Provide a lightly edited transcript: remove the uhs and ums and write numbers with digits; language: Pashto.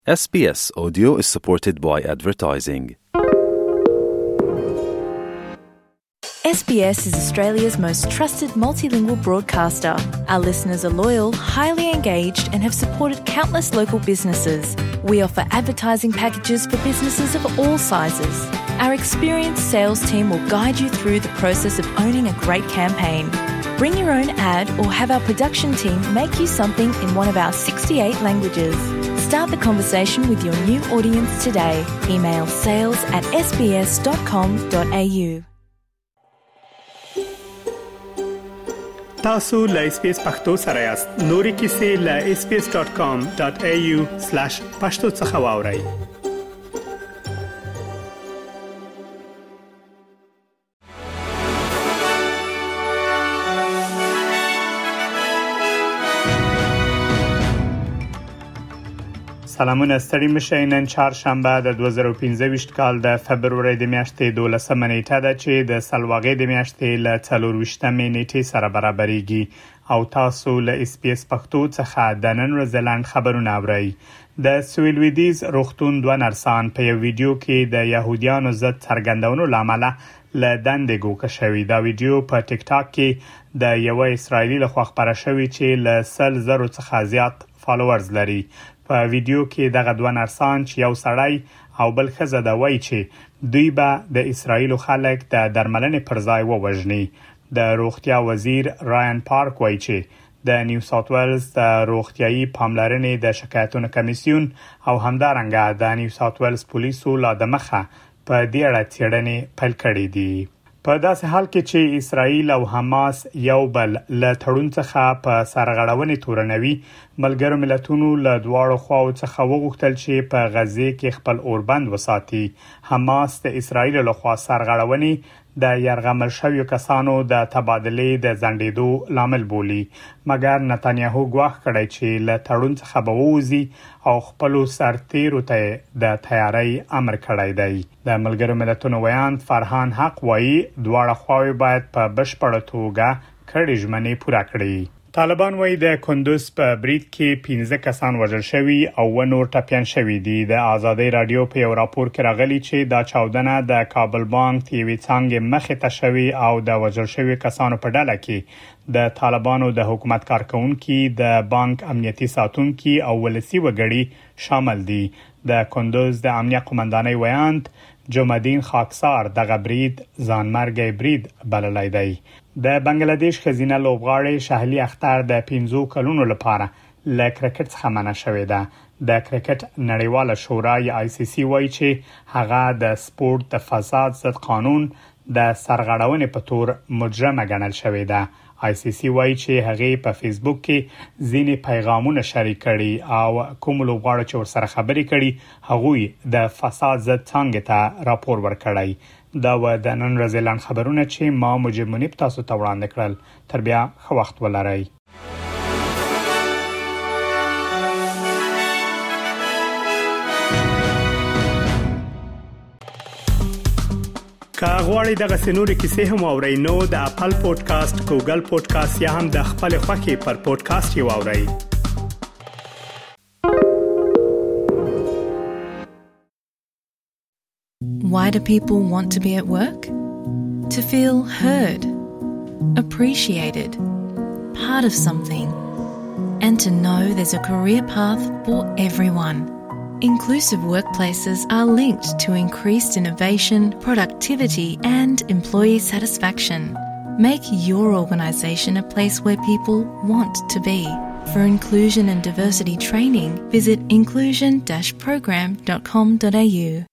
SBS Audio is supported by advertising. SBS is Australia's most trusted multilingual broadcaster. Our listeners are loyal, highly engaged and have supported countless local businesses. We offer advertising packages for businesses of all sizes. Our experienced sales team will guide you through the process of owning a great campaign. Bring your own ad or have our production team make you something in one of our 68 languages. Start the conversation with your new audience today. Email sales@sbs.com.au. تاسو له SBS پښتو سره یاست. نوري کیسې له sbs.com.au/pashto څخه واورئ. سلامونه ستړي مشه. نن چهارشنبه د 2015 کال د فبرवरी د میاشتې 12 نیټه ده چې د سلواغې د میاشتې له 24 نیټې سره برابرېږي او تاسو له SBS پښتو څخه د نن ورځې لاند خبرونه اورئ. د سویلویدیز روغتون دوه نرسان په یو ویډیو کې د يهوديانو ضد څرګندونو لامل له دندې ګوښه شوی. دا ویډیو په ټیک ټاک کې د یو اسرایلی لخوا خبره شوی چې له 100,000 څخه زیات فالوورز لري. په ویډیو کې دغه دوه نرسان چې یو سړی او بل ښځه د وایي چې دوی به د اسرایل خلک د درملنې پر ځای ووژني. د روغتیا وزیر رایان پارک وایي چې د نیو ساوث ویلز د روغتیايي پاملرنې د شکایتونو کمیسیون او همدارنګه د نیو ساوث ویلز پولیسو لا د مخه په دې اړه څېړنې پیل کړې دي. په داسې حال کې چې اسرائیل او حماس یو بل له تړون څخه په سرغړونې تورنوي، ملګرو ملتونو له دواړو خواو څخه وغوښتل چې په غزه کې خپل اوربند وساتي. حماس د اسرائیل له خوا سرغړونې د يرغمل شویو کسانو د تبادلې د ځنډېدو لامل بولي، مګر نتانیاهو ګواښ کړی چې له تړون څخه به ووځي او خپل سرتیرو ته د تیاری امر کړی دی. د ملګرو ملتونو ویاند فرهان حق وایي دواړه خواوې باید په بشپړه توګه کړي ژمنې پوره کړي. طالبان وایي د کندوز په برید کې 15 کسان وژل شوي او نور ټپيان شوي دي. د آزادۍ رادیو په یو راپور کې راغلي چې دا چاودنه د کابل بانک تیوي څنګه مخه ته شوی او د وژل شوي کسانو په ډله کې د طالبانو د حکومت کارکونکو، د بانک امنیتي ساتونکو او ولسی وګړي شامل دي. د کندوز د امنیت قومندانۍ ویاند جمعدین خاکسار د غبرید ځانمرګي برید بللای دی. د بنگلاديش خزینه لوبغاړي شهلی اختر د 15 کلونو لپاره له کرکټ څخه منع شوې ده. د کرکټ نړیواله شورا یا ICC وایي چې هغه د سپورت د فساد ضد قانون د سرغړونې په تور مجرمه ګڼل شوې ده. ICC وایي چې هغه په فیسبوک کې ځینې پیغامونه شریک کړي او کوم لوبغاړي چې ورسره خبرې کړي هغه د فساد ضد څنګه ته راپور ورکړی. دا و د نن ورځې لاند خبرونه چې ما موجب منیب تاسو ته وړاندې کړل. تر بیا ښه وخت ولرئ. کاغوري دغه سنوري کیسې هم اورئ نو د اپل پودکاسټ، ګوګل پودکاسټ یا هم د خپل خوښې پر پودکاسټ یو اورئ. Why do people want to be at work? To feel heard, appreciated, part of something, and to know there's a career path for everyone. Inclusive workplaces are linked to increased innovation, productivity, and employee satisfaction. Make your organisation a place where people want to be. For inclusion and diversity training, visit inclusion-program.com.au.